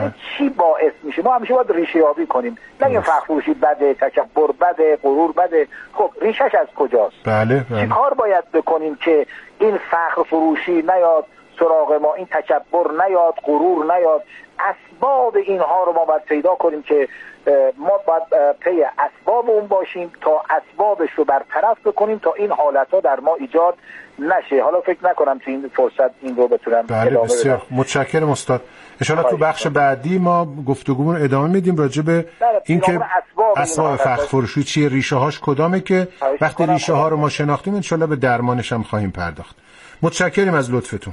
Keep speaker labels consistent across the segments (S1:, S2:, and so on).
S1: این چی باعث میشه؟ ما همیشه باید ریشه یابی کنیم، نگیم فخر فروشی بده، تکبر بده، غرور بده. خب ریشش از کجاست؟
S2: بله.
S1: چی کار باید بکنیم که این فخر فروشی نیاد سراغ ما، این تکبر نیاد، غرور نیاد؟ اسباب اینها رو ما باید پیدا کنیم که ما باید پی اسباب اون باشیم تا اسبابش رو برطرف بکنیم تا این حالتها در ما ایجاد نشه. حالا فکر نکنم تو این فرصت این رو بتونم
S2: ادامه بدم. متشکرم استاد. ان شاءالله تو بخش بعدی ما گفتگومون رو ادامه میدیم راجع به اینکه اسباب فخر فروشی چیه، ریشه هاش کدامه، که وقتی ریشه ها رو ما شناختیم ان شاءالله به درمانش هم خواهیم پرداخت. متشکرم از لطفتون.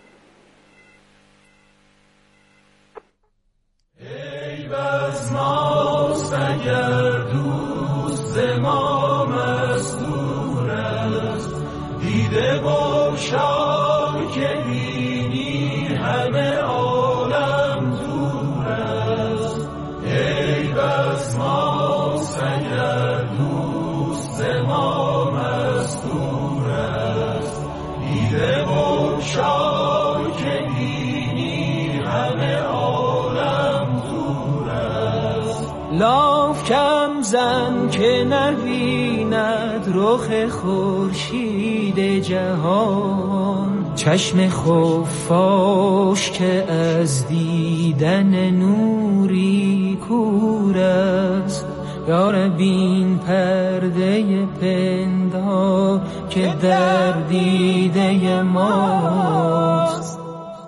S3: ای بس ماست اگر دوست ما مستور است، دیده باشد که بینی همه عالم دور است. ای بس ماست اگر دوست ما مستور است، دیده باشد که بینی همه عالم دور است. لاف کم زن که نبیند رخ خورشید جهان، چشم خفاش که از دیدن نوری کور است. یار بین پرده پنهان که در دیده ماست.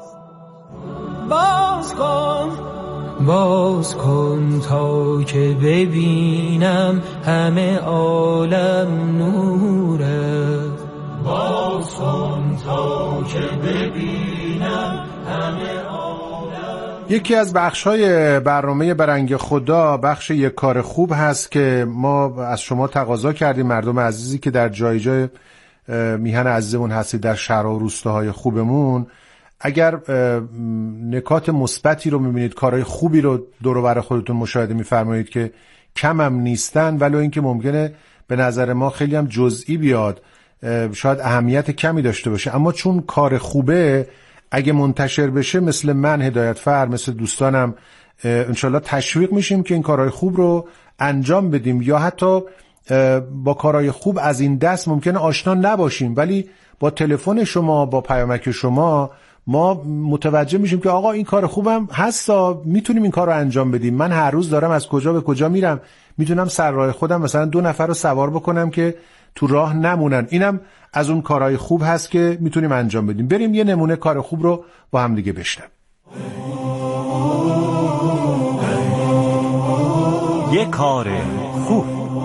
S3: باز کن تا که ببینم همه عالم نور است. باز کن تا که ببینم همه عالم.
S2: یکی از بخش‌های برنامه برنگ خدا بخش یک کار خوب هست که ما از شما تقاضا کردیم، مردم عزیزی که در جای جای میهن عزیزمون هستید، در شهر و روستاهای خوبمون، اگر نکات مثبتی رو میبینید، کارهای خوبی رو دور و بر خودتون مشاهده میفرمایید که کم هم نیستن، ولو اینکه ممکنه به نظر ما خیلی هم جزئی بیاد، شاید اهمیت کمی داشته باشه، اما چون کار خوبه اگه منتشر بشه، مثل من هدایتفر، مثل دوستانم انشالله تشویق میشیم که این کارهای خوب رو انجام بدیم، یا حتی با کارهای خوب از این دست ممکنه آشنا نباشیم، ولی با تلفن شما، با پیامک شما ما متوجه میشیم که آقا این کار خوبم هستا، میتونیم این کار رو انجام بدیم. من هر روز دارم از کجا به کجا میرم، میتونم سر راه خودم مثلا 2 نفر رو سوار بکنم که تو راه نمونن. اینم از اون کارهای خوب هست که میتونیم انجام بدیم. بریم یه نمونه کار خوب رو با هم دیگه بشنویم.
S4: یه کار خوب.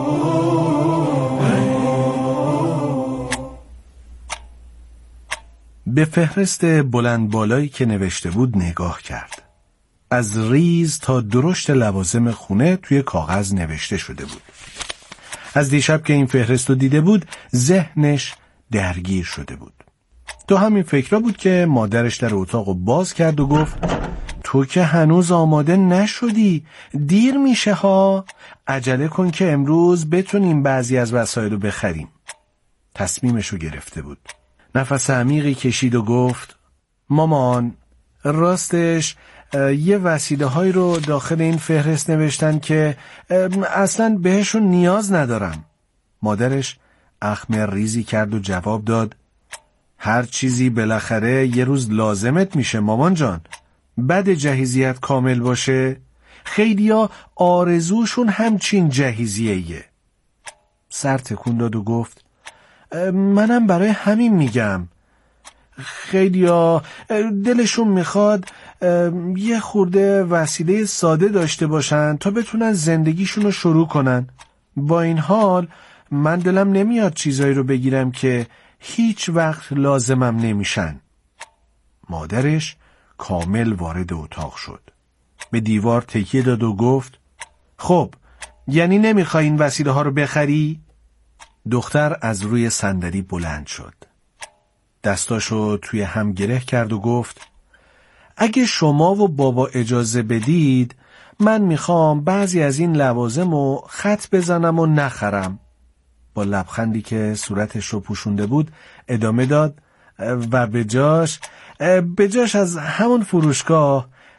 S4: به فهرست بلند بالایی که نوشته بود نگاه کرد. از ریز تا درشت لوازم خونه توی کاغذ نوشته شده بود. از دیشب که این فهرست رو دیده بود ذهنش درگیر شده بود. تو همین فکرها بود که مادرش در اتاق رو باز کرد و گفت تو که هنوز آماده نشدی، دیر میشه ها، عجله کن که امروز بتونیم بعضی از وسایل رو بخریم. تصمیمش رو گرفته بود. نفس عمیقی کشید و گفت مامان، راستش یه وسیله هایی رو داخل این فهرست نوشتن که اصلا بهشون نیاز ندارم. مادرش اخم ریزی کرد و جواب داد هر چیزی بالاخره یه روز لازمت میشه مامان جان. بد جهیزیت کامل باشه؟ خیلیا آرزوشون همچین جهیزیه‌ایه. سر تکون داد و گفت منم برای همین میگم. خیلیا دلشون میخواد یه خورده وسیله ساده داشته باشن تا بتونن زندگیشون رو شروع کنن. با این حال من دلم نمیاد چیزایی رو بگیرم که هیچ وقت لازمم نمیشن. مادرش کامل وارد اتاق شد. به دیوار تکیه داد و گفت خب یعنی نمیخوای این وسیله ها رو بخری؟ دختر از روی صندلی بلند شد. دستاشو توی هم گره کرد و گفت اگه شما و بابا اجازه بدید من میخوام بعضی از این لوازم رو خط بزنم و نخرم. با لبخندی که صورتش رو پوشونده بود ادامه داد و به جاش از همون فروشگاه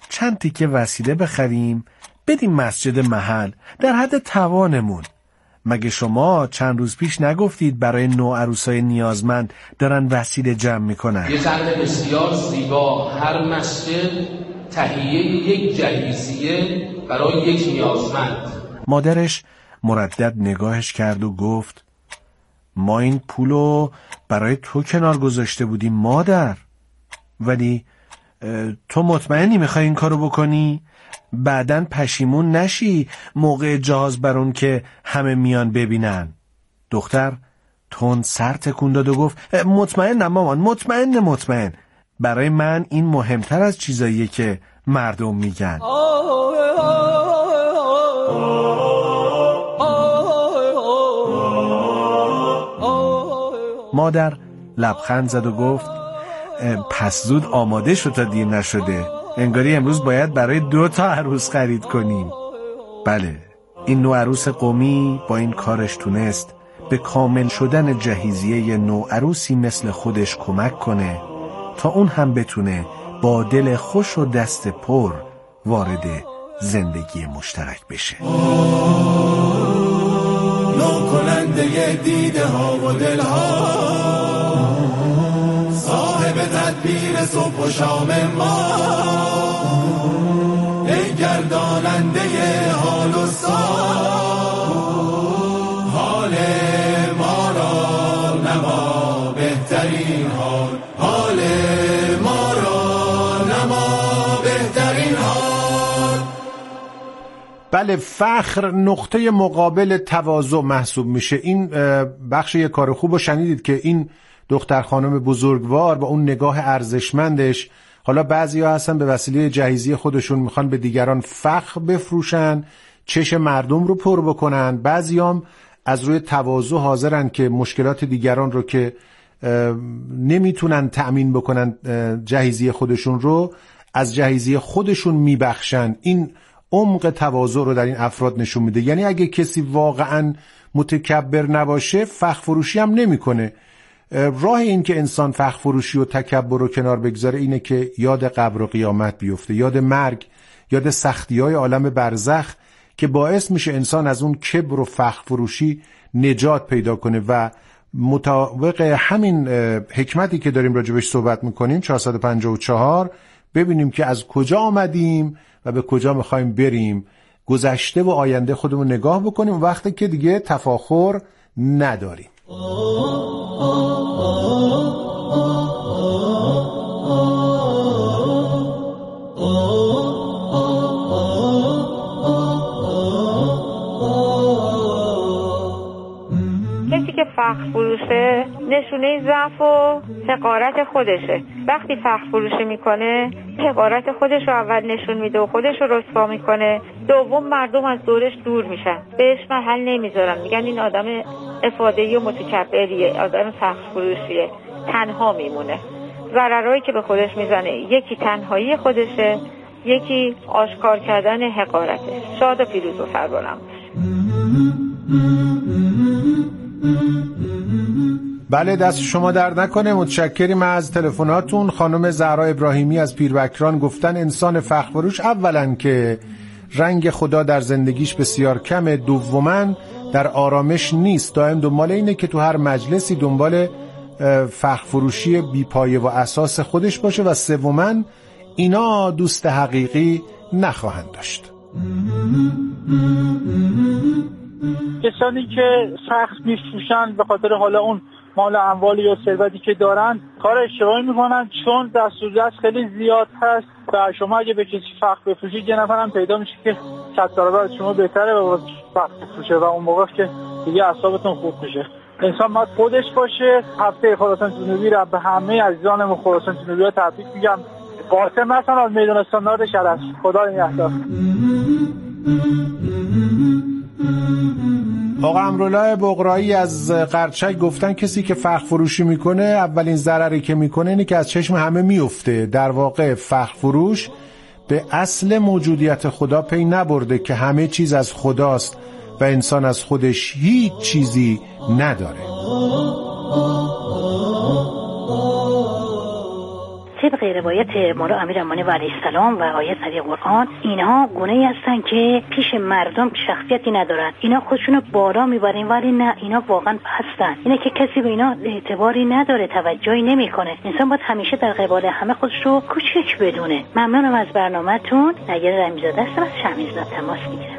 S4: چند تیکه وسیله بخریم بدیم مسجد محل در حد توانمون. مگه شما چند روز پیش نگفتید برای نوعروسای نیازمند دارن وسیله جمع میکنن؟
S5: یه طرح بسیار زیبا، هر مسجد تهیه یک جهیزیه برای یک نیازمند.
S4: مادرش مردد نگاهش کرد و گفت ما این پولو برای تو کنار گذاشته بودیم مادر. ولی تو مطمئنی میخوای این کارو بکنی؟ بعدن پشیمون نشی موقع جهاز برون که همه میان ببینن. دختر تند سر تکون داد و گفت مطمئنم مامان، مطمئن. برای من این مهمتر از چیزاییه که مردم میگن. مادر لبخند زد و گفت پس زود آماده شد تا دیر نشده. انگاری امروز باید برای 2 عروس خرید کنیم. بله، این نوعروس قمی با این کارش تونست به کامل شدن جهیزیه نوعروسی مثل خودش کمک کنه تا اون هم بتونه با دل خوش و دست پر وارد زندگی مشترک بشه.
S6: نو کننده دیده ها و دل ها، صاحب تدبیر صبح و شام ما، ای گرداننده حال و حال ما را نما بهترین حال ما را نما بهترین حال.
S2: بله، فخر نقطه مقابل تواضع محسوب میشه. این بخش یک کار خوب رو شنیدید که این دختر خانم بزرگوار با اون نگاه ارزشمندش، حالا بعضیا هستن به وسیله جهیزی خودشون میخوان به دیگران فخر بفروشن، چشم مردم رو پر بکنن، بعضیام از روی تواضع حاضرن که مشکلات دیگران رو که نمیتونن تأمین بکنن جهیزی خودشون رو از جهیزی خودشون میبخشن. این عمق تواضع رو در این افراد نشون میده. یعنی اگه کسی واقعا متکبر نباشه فخر فروشی هم نمیکنه. راه این که انسان فخر فروشی و تکبر رو کنار بگذاره اینه که یاد قبر و قیامت بیفته، یاد مرگ، یاد سختی‌های عالم برزخ که باعث میشه انسان از اون کبر و فخر فروشی نجات پیدا کنه. و مطابق همین حکمتی که داریم راجبش صحبت میکنیم 454 ببینیم که از کجا آمدیم و به کجا میخوایم بریم، گذشته و آینده خودمون نگاه بکنیم وقتی که دیگه تفاخر نداریم.
S7: کسی که فخر فروشه نشونه ضعف و حقارت خودشه. وقتی فخر فروشی میکنه حقارت خودش رو اول نشون میده و خودش رو رسوا میکنه، دوم مردم از دورش دور میشن، بهش محل نمیذارن، میگن این آدم افاده‌ای و متکبریه، آدم فخر فروشیه، تنها میمونه. ضررهایی که به خودش میزنه یکی تنهایی خودشه، یکی آشکار کردن حقارته. شاد و پیروز و سربلند.
S2: بله، دست شما درد نکنه. متشکریم از تلفناتون. خانم زهرا ابراهیمی از پیربکران گفتن انسان فخر فروش اولا که رنگ خدا در زندگیش بسیار کمه، دوما در آرامش نیست، دائم دنبال اینه که تو هر مجلسی دنبال فخر فروشی بی‌پایه و اساس خودش باشه، و سوما اینا دوست حقیقی نخواهند داشت.
S8: کسانی که فخر میفروشن به خاطر حالا اون مال اموال یا ثروتی که دارن کار اشتباهی میکنن، چون دستوردست خیلی زیاد هست و شما اگه به کسی فخر بفروشید یه نفرم پیدا میشه که 100 برابر از شما بهتره و فخر بفروشه و اون موقع که دیگه اعصابتون خوب میشه. انسان باید خودش باشه. هفته خراسان جنوبی رو به همه عزیزانم خراسان جنوبی ها تبریک میگم. قاسم حسن از میدان استاندارد شرف. خدا نگهدار.
S2: آقا امرالله بغرایی از قرچک گفتن کسی که فخر فروشی میکنه اولین ضرری که میکنه اینه که از چشم همه میفته. در واقع فخر فروش به اصل موجودیت خدا پی نبرده که همه چیز از خداست و انسان از خودش هیچ چیزی نداره.
S9: طبق روایت مولا امیرالمومنین علیه السلام و آیات صریح قرآن، اینها گونه‌ای هستن که پیش مردم شخصیتی ندارن، اینا خودشونو بالا میبرن، ولی نه، اینا واقعا هستن. اینه که کسی به اینا اعتباری نداره، توجهی نمیکنه. انسان باید همیشه در قبال همه خودش رو کوچک بدونه. ممنونم از برنامه‌تون. نگیر رمیزاده هستم از شهرمیزاد تماس میگیرم.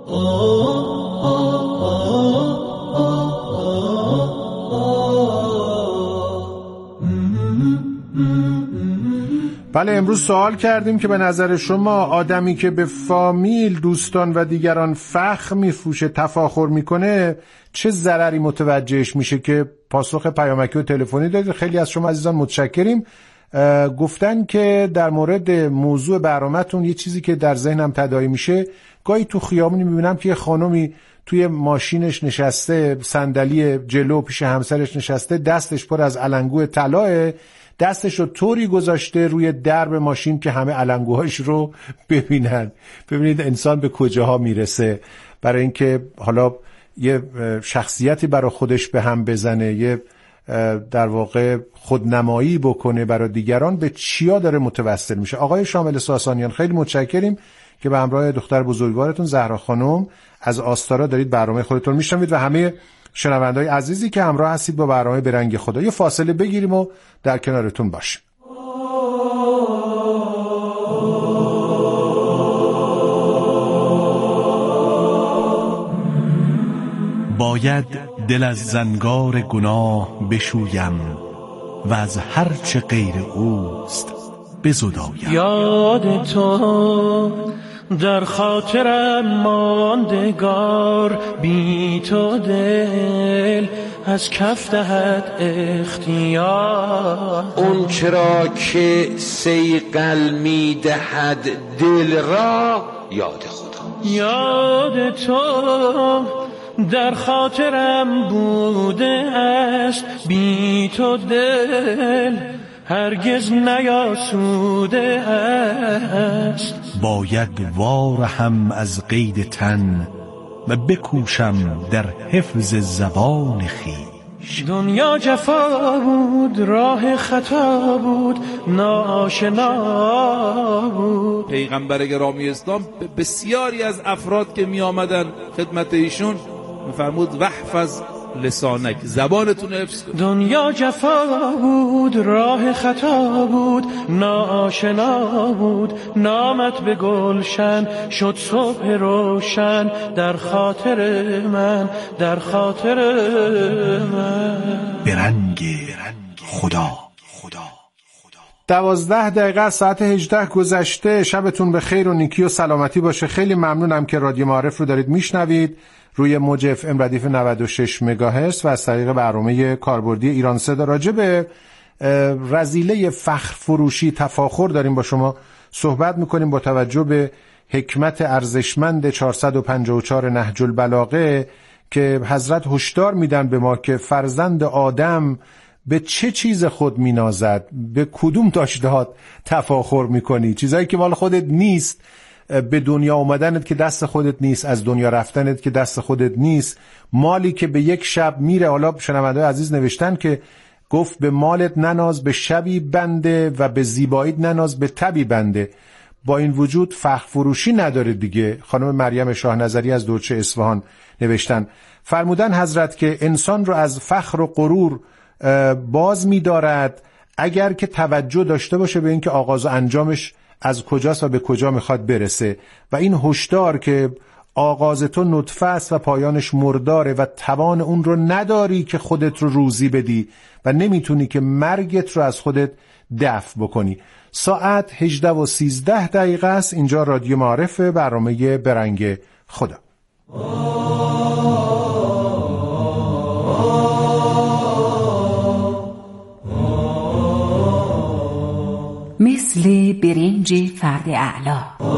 S2: بله، امروز سوال کردیم که به نظر شما آدمی که به فامیل، دوستان و دیگران فخر میفروشه، تفاخر میکنه، چه ضرری متوجهش میشه؟ که پاسخ پیامکی و تلفنی دادید. خیلی از شما عزیزان متشکریم. گفتن که در مورد موضوع برنامه‌تون یه چیزی که در ذهنم تداعی میشه، گاهی تو خیابونی میبینم که یه خانومی توی ماشینش نشسته، صندلی جلو پیش همسرش نشسته، دستش پر از علنگو طلاه، دستش رو طوری گذاشته روی درب ماشین که همه علنگوهاش رو ببینن. ببینید انسان به کجاها میرسه برای اینکه حالا یه شخصیتی برای خودش به هم بزنه، یه در واقع خودنمایی بکنه برای دیگران، به چیا داره متوسل میشه. آقای شامل ساسانیان، خیلی متشکریم که به همراه دختر بزرگوارتون زهرا خانم از آستارا دارید برنامه خودتون میشنوید و همه شنونده‌های عزیزی که همراه هستید با برنامه به رنگ خدا. یه فاصله بگیریم و در کنارتون باشیم.
S4: باید دل از زنگار گناه بشویم و از هر چه غیر اوست بزدایم.
S3: یاد تو در خاطرم ماندگار، بی تو دل از کف دهد اختیار.
S5: اون چرا که صیقل می دهد دل را یاد خدا.
S3: یاد تو در خاطرم بوده است، بی تو دل هرگز نیاسوده است.
S4: باید وارهم از قید تن و بکوشم در حفظ زبان خویش.
S3: دنیا جفا بود، راه خطا بود، ناآشنا بود.
S10: پیغمبر گرامی اسلام بسیاری از افراد که می آمدن خدمت ایشون میفرمود وحفظ لسانک، زبانتون حفظ کن.
S3: دنیا جفا بود، راه خطا بود، ناآشنا بود. نامت به گلشن شد صبح روشن، در خاطر من، در خاطر من.
S4: به رنگ خدا.
S2: 12 دقیقه ساعت 18 گذشته. شبتون به خیر و نیکی و سلامتی باشه. خیلی ممنونم که رادیو معارف رو دارید میشنوید روی موج اف ام ردیف 96 مگاهرتز و از طریق برنامه کاربردی ایران صدا. راجع به رذیله فخر فروشی، تفاخر داریم با شما صحبت میکنیم با توجه به حکمت ارزشمند 454 نهج البلاغه که حضرت هشدار میدن به ما که فرزند آدم به چه چیز خود مینازد، به کدوم داشتهات تفاخر میکنی، چیزایی که مال خودت نیست، به دنیا اومدنت که دست خودت نیست، از دنیا رفتنت که دست خودت نیست، مالی که به یک شب میره. حالا شنونده عزیز نوشتن که گفت به مالت نناز، به شبی بنده، و به زیباییت نناز، به تبی بنده. با این وجود فخر فروشی نداره دیگه. خانم مریم شاه نظری از دورچه اصفهان نوشتن، فرمودن حضرت که انسان رو از فخر و غرور باز می‌دارد اگر که توجه داشته باشه به اینکه آغاز و انجامش از کجاست و به کجا میخواد برسه. و این هشدار که آغاز تو نطفه است و پایانش مرداره و توان اون رو نداری که خودت رو روزی بدی و نمیتونی که مرگت رو از خودت دفع بکنی. ساعت 18:13 دقیقه است. اینجا رادیو معارف، برنامه به رنگ خدا.
S11: مثل برنج فرد اعلا.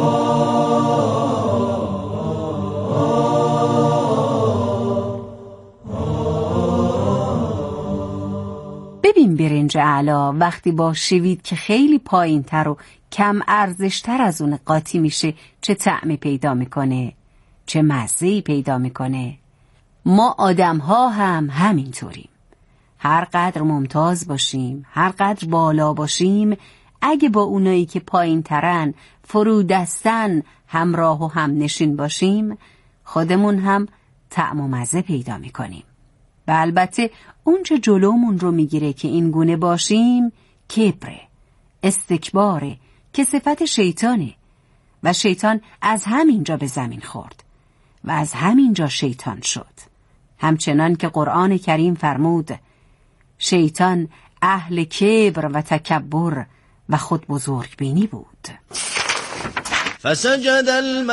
S11: ببین برنج اعلا وقتی با شوید که خیلی پایین تر و کم ارزش تر از اون قاطی میشه چه طعمی پیدا میکنه، چه مزه‌ای پیدا میکنه. ما آدم ها هم همینطوریم. هر قدر ممتاز باشیم، هر قدر بالا باشیم، اگه با اونایی که پایین ترن فرودستن همراه و هم نشین باشیم، خودمون هم طعم و مزه پیدا میکنیم. و البته اون چه جلومون رو میگیره که این گونه باشیم کبره، استکباره که صفت شیطانه و شیطان از همینجا به زمین خورد و از همینجا شیطان شد. همچنان که قرآن کریم فرمود شیطان اهل کبر و تکبر و خود بزرگ بینی بود.
S12: فسجد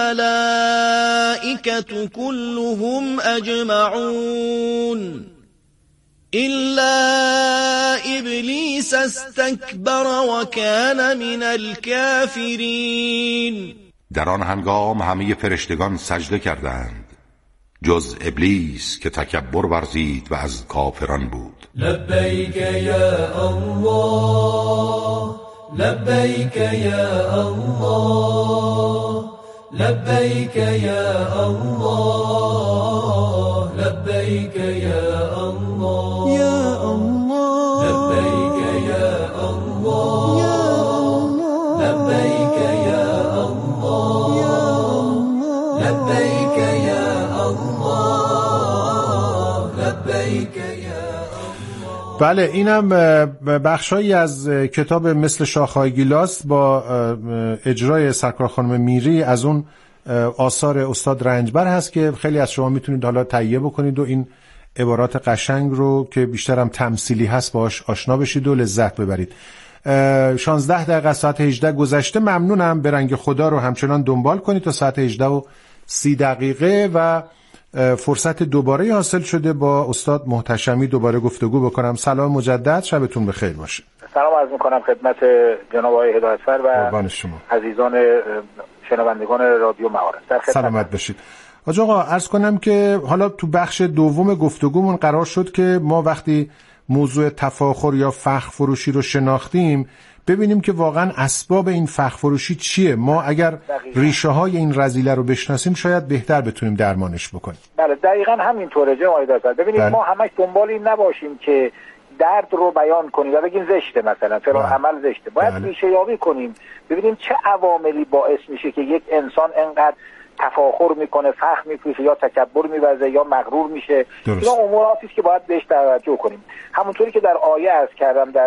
S12: الملائكة كلهم أجمعون إلا إبليس استكبر وكان من الكافرين.
S13: در آن هنگام همه فرشتگان سجده کردند جز ابلیس که تکبر ورزید و از کافران بود.
S6: لبیک یا الله لبیک یا الله لبیک یا الله لبیک یا الله یا الله لبیک یا الله یا الله لبیک یا الله یا الله لبیک یا الله لبیک یا.
S2: بله، اینم بخشایی از کتاب مثل شاخه‌های گیلاس با اجرای سرکار خانم میری از اون آثار استاد رنجبر هست که خیلی از شما میتونید حالا تهیه بکنید و این عبارات قشنگ رو که بیشترم تمثیلی هست باش آشنا بشید و لذت ببرید. 16 دقیقه ساعت 18 گذشته. ممنونم. به رنگ خدا رو همچنان دنبال کنید تا ساعت 18:30 و فرصت دوباره حاصل شده با استاد محتشمی دوباره گفتگو بکنم. سلام مجدد، شبتون بخیر باشه.
S1: سلام عرض میکنم خدمت جناب آقای هدایتفر و عزیزان شنوندگان رادیو معارف.
S2: سلامت باشید. حاج آقا عرض کنم که حالا تو بخش دوم گفتگومون قرار شد که ما وقتی موضوع تفاخر یا فخر فروشی رو شناختیم ببینیم که واقعا اسباب این فخر فروشی چیه. ما اگر ریشه های این رذیله رو بشناسیم شاید بهتر بتونیم درمانش بکنیم.
S1: بله دقیقاً همینطوره جناب آقای دکتر. ببینید ما همش دنبال این نباشیم که درد رو بیان کنیم و بگیم زشته، مثلا فلان عمل زشته. باید ریشه یابی کنیم ببینیم چه عواملی باعث میشه که یک انسان انقدر تفاخر میکنه، فخر میفروشه یا تکبر میورزه یا مغرور میشه. اینا اموراتی است که باید بهش توجه کنیم. همونطوری که در آیه عرض کردم در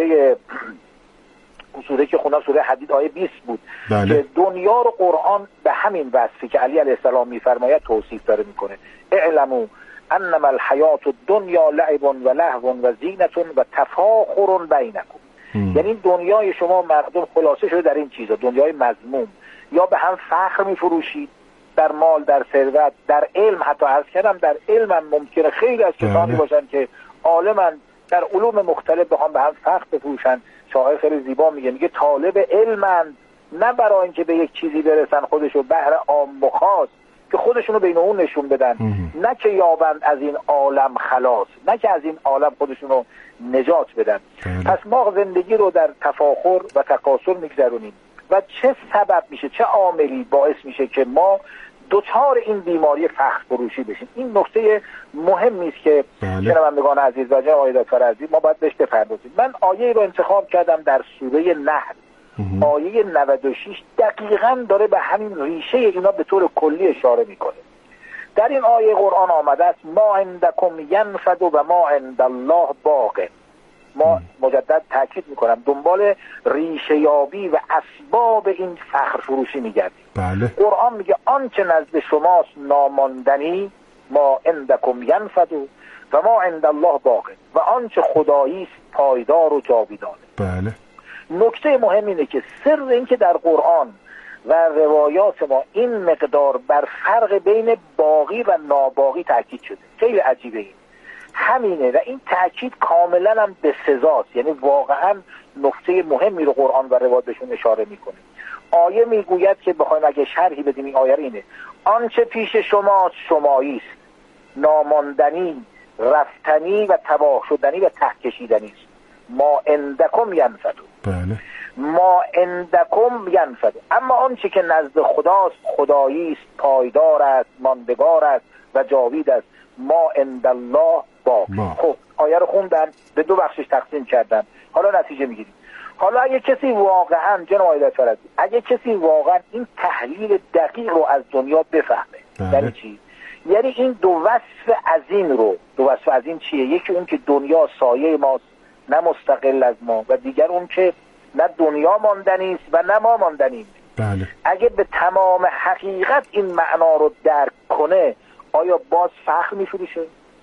S1: سوره که خوندم سوره حدید آیه 20 بود که دنیا رو قرآن به همین وصفی که علی علیه السلام میفرماید توصیف داره میکنه. اعلموا انما الحیات الدنیا لعب و لهو و زینة و تفاخر بینکم. یعنی دنیای شما مردم خلاصه شده در این چیزا، دنیای مذموم. یا به هم فخر میفروشید در مال، در ثروت، در علم. حتی عرض کردم در علم هم ممکنه خیلی از کسانی باشن که عالمن در علوم مختلف به هم فخر بفروشن. شاعر خیلی زیبا میگه طالب علمن، نه برای اینکه به یک چیزی برسن خودشو بهر عام و خاص که خودشونو بین اون نشون بدن، نه که یابند از این عالم خلاص، نه که از این عالم خودشونو نجات بدن. پس ما زندگی رو در تفاخر و تکاسل میگذرونیم و چه سبب میشه، چه عاملی باعث میشه که ما دوچار این بیماری فخر فروشی بشیم. این نکته مهمی است که شنوندگان عزیز و جناب آقای دکتر عزیز ما باید بهش بپردازیم. من آیه رو انتخاب کردم در سوره نحل، آیه 96 دقیقاً داره به همین ریشه اینا به طور کلی اشاره میکنه. در این آیه قرآن آمده است ما عندکم ینفد و ما عند الله باق. ما مجدد تاکید میکنم دنبال ریشه یابی و اسباب این فخر فروشی میگردیم. قرآن میگه آنچه نزد شماست ناماندنی ما عندکم ینفد و ما عند الله باق، و آنچه خدایی است پایدار و جاویدانه. نکته مهم اینه که سر این که در قرآن و روایات ما این مقدار بر فرق بین باقی و ناباقی تاکید شده خیلی عجیبه. این همینه و این تاکید کاملا هم به سزاست. یعنی واقعا نکته مهمی رو قرآن و روایات بهشون اشاره میکنه. آیه میگوید که بخوایم اگه شرحی بدیم این آیه رو اینه: آنچه پیش شما شمایی است ناماندنی، رفتنی و تباه شدنی و ته کشیدنی است. ما عندکم ینفد، ما عندکم ینفد. اما آنچه که نزد خداست خدایی است، پایدار است، ماندگار است و جاوید است. ما عند الله باق. خب آیه رو خوندن، به دو بخشش تقسیم کردن، حالا نتیجه میگیریم. حالا اگه کسی واقعا جناب آقای فرزی، اگه کسی واقعا این تحلیل دقیق رو از دنیا بفهمه، یعنی چی؟ یعنی این دو وصف عظیم چیه؟ یکی اون که دنیا سایه ماست نه مستقل از ما، و دیگر اون که نه دنیا ماندنی است و نه ما ماندنیم.
S2: بله.
S1: اگه به تمام حقیقت این معنا رو درک کنه، آیا باز فخر می‌فروشه؟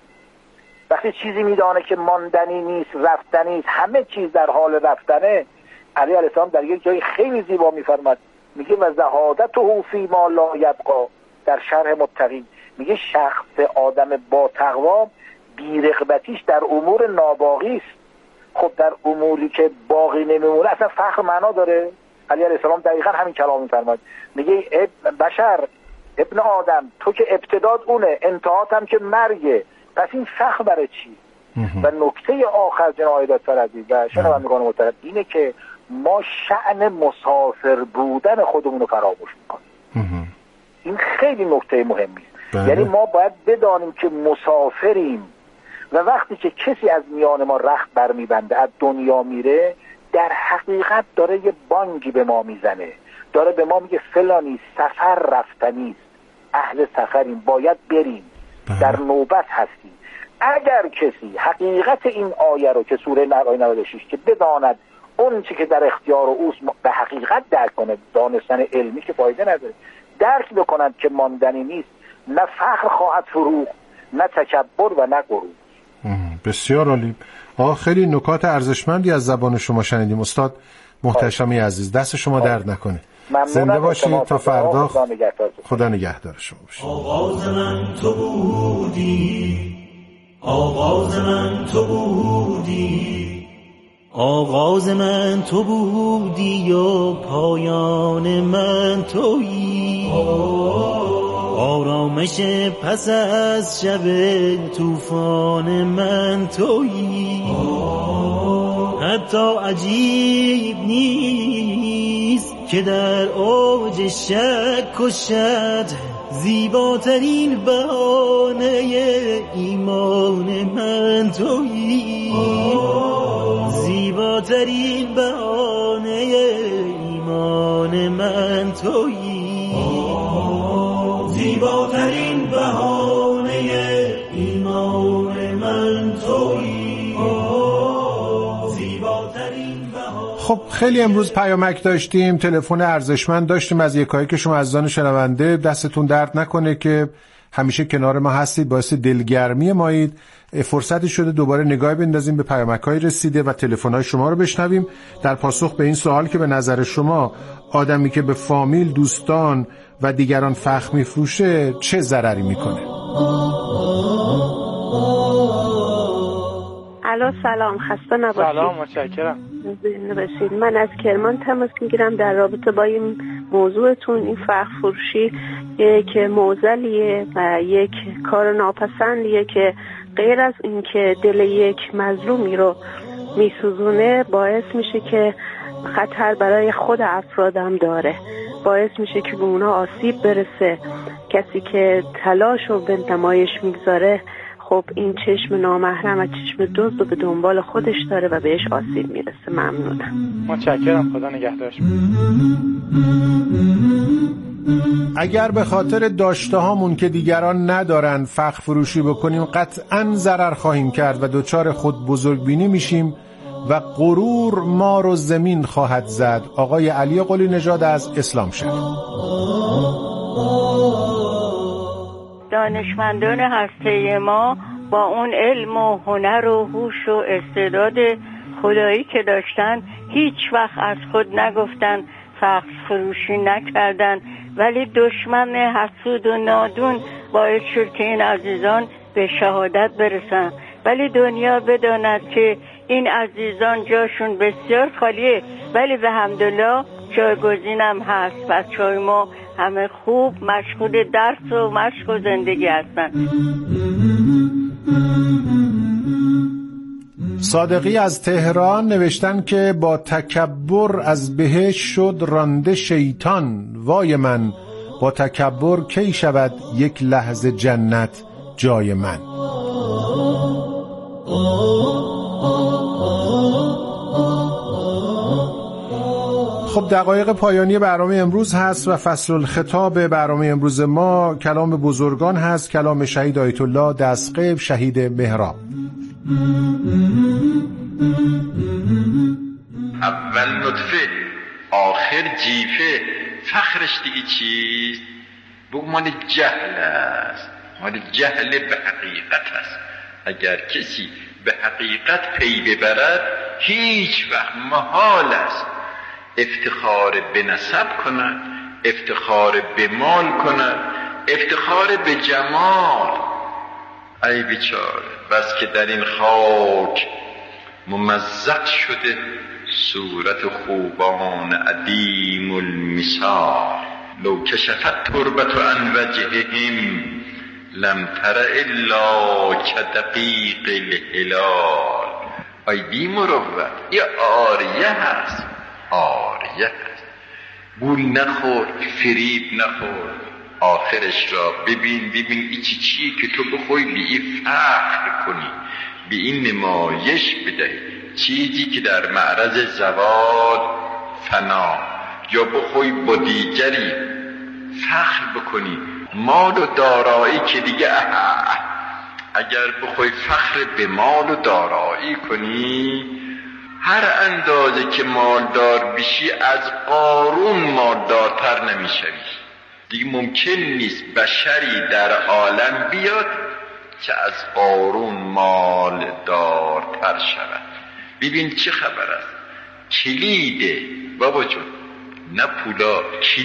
S1: وقتی چیزی میدانه که ماندنی نیست، رفتنی است، همه چیز در حال رفتنه، علی علیه السلام در یک جای خیلی زیبا می‌فرماد، میگه و زهادته فی ما لا یبقی، در شرح متقی میگه شخص آدم با تقوا بی‌رغبتیش در امور ناباقی است. خب در اموری که باقی نمیمونه اصلا فخر معنا داره؟ علی علیه السلام دقیقا همین کلام می‌فرماد، میگه بشر، ابن آدم، تو که ابتداد اونه، انتهات هم که مرگه، پس این فخر برای چی؟ و نکته آخر جناب آقای دکتر عزیز و شنوندگان محترم اینه که ما شأن مسافر بودن خودمون رو فراموش میکنیم. این خیلی نکته مهمی است. یعنی ما باید بدانیم که مسافریم و وقتی که کسی از میان ما رخت برمیبنده، از دنیا میره، در حقیقت داره یه بانگی به ما میزنه، داره به ما میگه فلانی سفر رفتنی است، اهل سفریم، باید بریم، در نوبت هستیم. اگر کسی حقیقت این آیه رو که سوره آیه 96 که بداند اون چی که در اختیار اوست به حقیقت درک کنه، دانستن علمی که فایده نداره، درک بکنند که ماندنی نیست، نه فخر خواهد فروخت، نه تکبر و نه غرور.
S2: بسیار عالی. خیلی نکات ارزشمندی از زبان شما شنیدیم استاد محتشمی عزیز، دست شما درد نکنه. زنده باشید تا فردا. خدا نگهدار شما باشید.
S6: آغاز من تو بودی، آغاز من تو بودی، آغاز من تو بودی و پایان من تویی، آرامش پس از شب طوفان من تویی. حتی عجیب نیست که در اوج شک و شد زیباترین بهانه ایمان من تویی، زیباترین بهانه ایمان من تویی، زیباترین بهانه ایمان من تویی.
S2: خب خیلی امروز پیامک داشتیم، تلفن ارزشمند داشتیم از یکایی که شما عزیزان شنونده، دستتون درد نکنه که همیشه کنار ما هستید، باعث دلگرمی مایید. فرصتی شده دوباره نگاهی بندازیم به پیامک‌های رسیده و تلفن‌های شما رو بشنویم در پاسخ به این سوال که به نظر شما آدمی که به فامیل، دوستان و دیگران فخر می‌فروشه چه ضرری می‌کنه؟
S14: الو سلام، خسته نباشید.
S8: سلام، متشکرم.
S14: زنده باشید. من از کرمان تماس میگیرم در رابطه با این موضوعتون. این فخر فروشی یک معضلیه و یک کار ناپسندیه که غیر از این که دل یک مظلومی رو میسوزونه، باعث میشه که خطر برای خود افرادم داره، باعث میشه که به اونا آسیب برسه. کسی که تلاش رو به نمایش میگذاره، خب این چشم نامحرم و چشم دزد رو به دنبال خودش داره و بهش آسیب میرسه. ممنونم.
S8: متشکرم، خدا نگهدارش.
S2: اگر به خاطر داشته هامون که دیگران ندارن فخر فروشی بکنیم، قطعاً ضرر خواهیم کرد و دوچار خود بزرگبینی میشیم و غرور ما رو زمین خواهد زد. آقای علی قلی نژاد از اسلام شهر.
S15: دانشمندان هسته ما با اون علم و هنر و هوش و استعداد خدایی که داشتن هیچ وقت از خود نگفتن، فخر فروشی نکردن، ولی دشمن حسود و نادون باعث شد که این عزیزان به شهادت برسن. ولی دنیا بداند که این عزیزان جاشون بسیار خالیه، ولی به حمدالله جایگزینم هست. بچه‌های ما همه خوب مشغول درس و مشغول زندگی هستن.
S2: صادقی از تهران نوشتن که با تکبر از بهشت شد رانده شیطان، وای من با تکبر کی شود یک لحظه جنت جای من. خب دقایق پایانی برنامه امروز هست و فصل الخطاب برنامه امروز ما کلام بزرگان هست، کلام شهید آیت الله دستقیب، شهید مهراب.
S16: اول نطفه آخر جیفه، فخرش دیگه چیست؟ بگو مال جهل است، مال جهل به حقیقت است. اگر کسی به حقیقت پی ببرد هیچ وقت محال است افتخار به نسب کند، افتخار به مال کند، افتخار به جمال. ای بیچاره بس که در این خاک ممزق شده صورت خوبان عدیم المثال. لو کشفت تربت عن وجههم لم تر الا کدقیق الهلال. ای بی مروت، یه آریه هست، آریه هست. گول نخور، فریب نخور، آخرش را ببین این چیه که تو بخوای به این فخر کنی، به این نمایش بدهی، چیزی که در معرض زوال فنا، یا بخوای با دیگری فخر بکنی. مال و دارایی که دیگه اگر بخوای فخر به مال و دارایی کنی، هر اندازه که مالدار بشی از قارون مالدارتر نمیشوی. دیگه ممکن نیست بشری در عالم بیاد که از قارون مالدارتر شود. ببین چه خبر است. کلید بابا جون، نه پولا،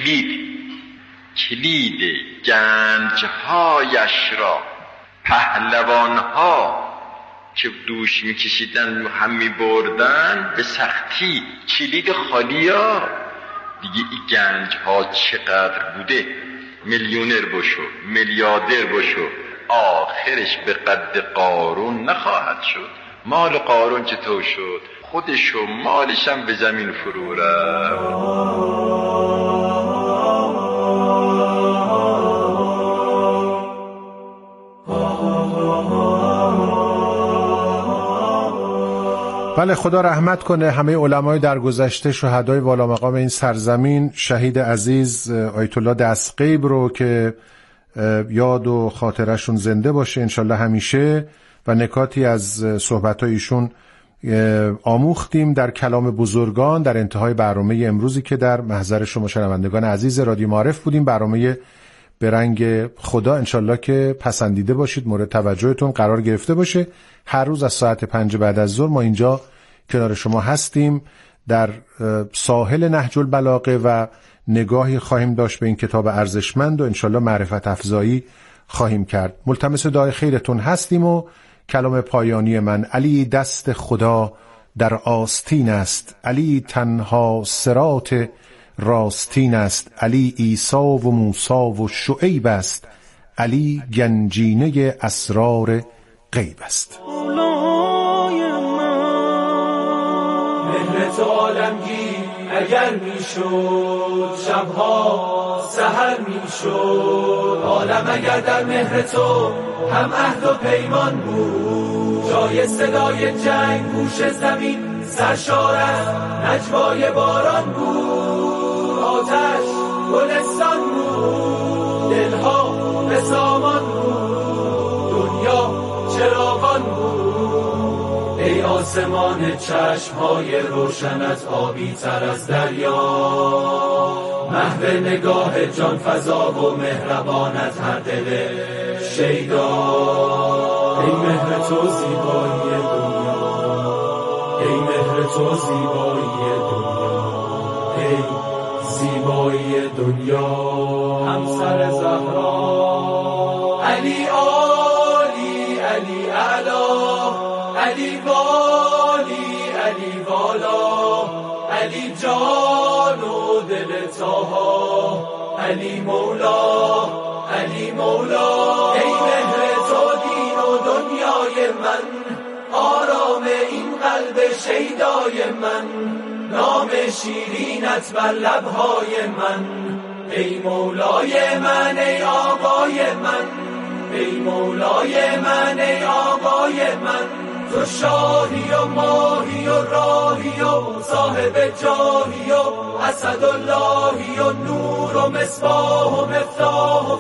S16: کلید گنجهایش را پهلوانها که دوش میکشیدن هم میبردن به سختی. کلید خالیا دیگه این گنج ها چقدر بوده، میلیونر باشو، میلیاردر باشو، آخرش به قد قارون نخواهد شد. مال قارون چطور شد؟ خودش و مالش هم به زمین فرو رفت.
S2: بله، خدا رحمت کنه همه علمای درگذشته، شهدای والا مقام این سرزمین، شهید عزیز آیت الله دستقیب رو که یاد و خاطرشون زنده باشه انشالله همیشه. و نکاتی از صحبت‌های ایشون آموختیم در کلام بزرگان در انتهای برنامه امروزی که در محضر شما شنوندگان عزیز رادیو معارف بودیم. برنامه به رنگ خدا انشالله که پسندیده باشید، مورد توجهتون قرار گرفته باشه. هر روز از ساعت 5 بعد از ظهر ما اینجا کنار شما هستیم در ساحل نهج البلاغه و نگاهی خواهیم داشت به این کتاب ارزشمند و انشالله معرفت افزایی خواهیم کرد. ملتمس دعای خیرتون هستیم و کلام پایانی من: علی دست خدا در آستین است، علی تنها صراط راستین است، علی عیسی و موسی و شعیب است، علی گنجینه اسرار غیب است.
S6: مهر تو عالمگیر اگر میشد، شبها سحر میشد. عالم اگر در مهر تو هم عهد و پیمان بود، جای صدای جنگ گوش زمین سرشار از نجوای باران بود. آتش گلستان بود، دلها به سامان بود، دنیا چراغان بود. ای آسمان چشمهای روشنت آبی تر از دریا، محو نگاه جان فضا و مهربانت هر دل شیدا. ای مهر تو زیبایی دنیا، ای مهر تو زیبایی دنیا، ای زیبایی دنیا. همسر زهرا، علی عالی، علی اعلا، علی والی، علی والا، علی جان و دل تاها، علی مولا، علی مولا. ای مهر تو دین و دنیای من، آرام این قلب شیدای من، نام شیرینت بر لبهای من. ای مولای من، ای آقای من، ای مولای من، ای آقای من. تو شاهی و ماهی و راهی و صاحب جاهی و اسداللهی و نور و مصباح و مفتاح و